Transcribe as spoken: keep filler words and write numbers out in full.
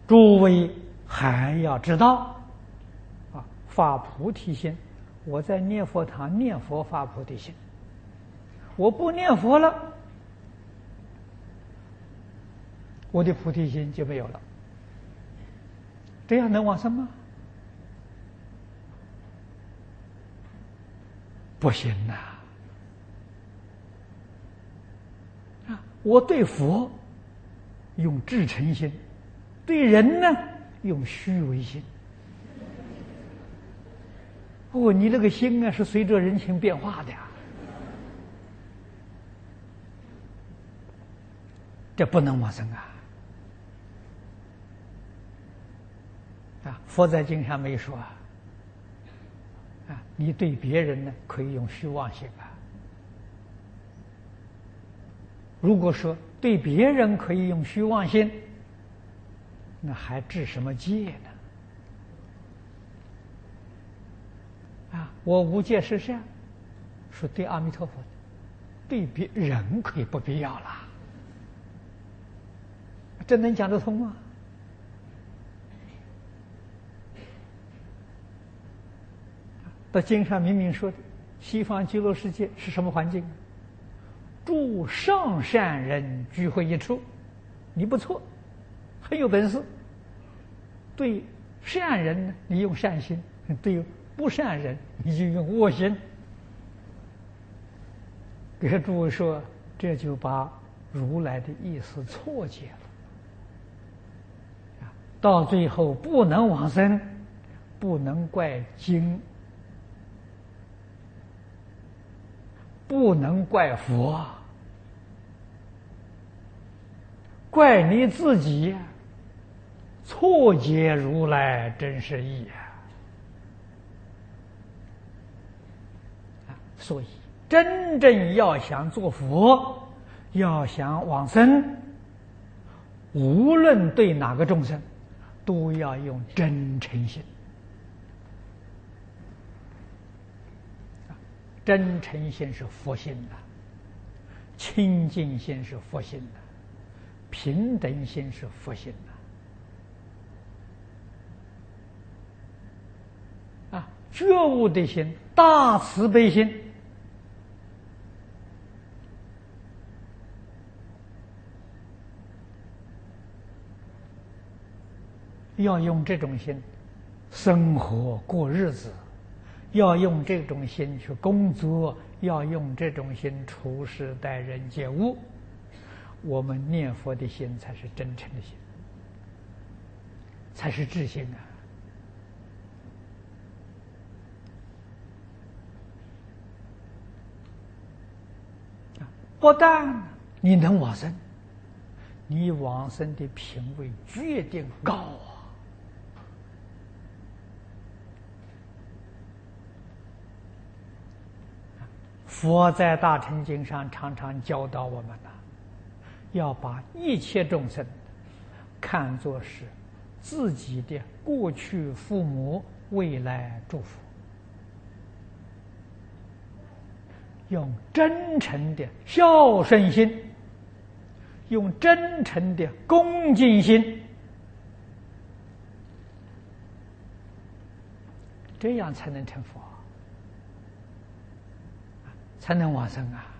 诸位还要知道啊，发菩提心。我在念佛堂念佛发菩提心，我不念佛了，我的菩提心就没有了。这样能往生吗？不行呐！啊，我对佛用至诚心，对人呢用虚伪心。哦，你那个心啊是随着人情变化的呀，这不能往生啊！啊，佛在经上没说啊，啊，你对别人呢可以用虚妄心啊。如果说对别人可以用虚妄心，那还治什么戒呢？啊，我无戒是善，说对阿弥陀佛，对别人可以不必要了，这能讲得通吗？在经上明明说的，西方极乐世界是什么环境？诸上善人聚会一处，你不错，很有本事。对善人呢，你用善心；对不善人，你就用恶心。给诸位说，这就把如来的意思错解了。到最后不能往生，不能怪经，不能怪佛，怪你自己错解如来真实义啊！所以真正要想做佛，要想往生，无论对哪个众生，都要用真诚心。真诚心是佛心的，清净心是佛心的，平等心是佛心的。啊，觉悟的心，大慈悲心，要用这种心生活过日子，要用这种心去工作，要用这种心处事待人接物，我们念佛的心才是真诚的心，才是至心啊！不但你能往生，你往生的品位决定高啊！佛在大乘经上常常教导我们呐，要把一切众生看作是自己的过去父母，未来祝福，用真诚的孝顺心，用真诚的恭敬心，这样才能成佛，才能往生啊！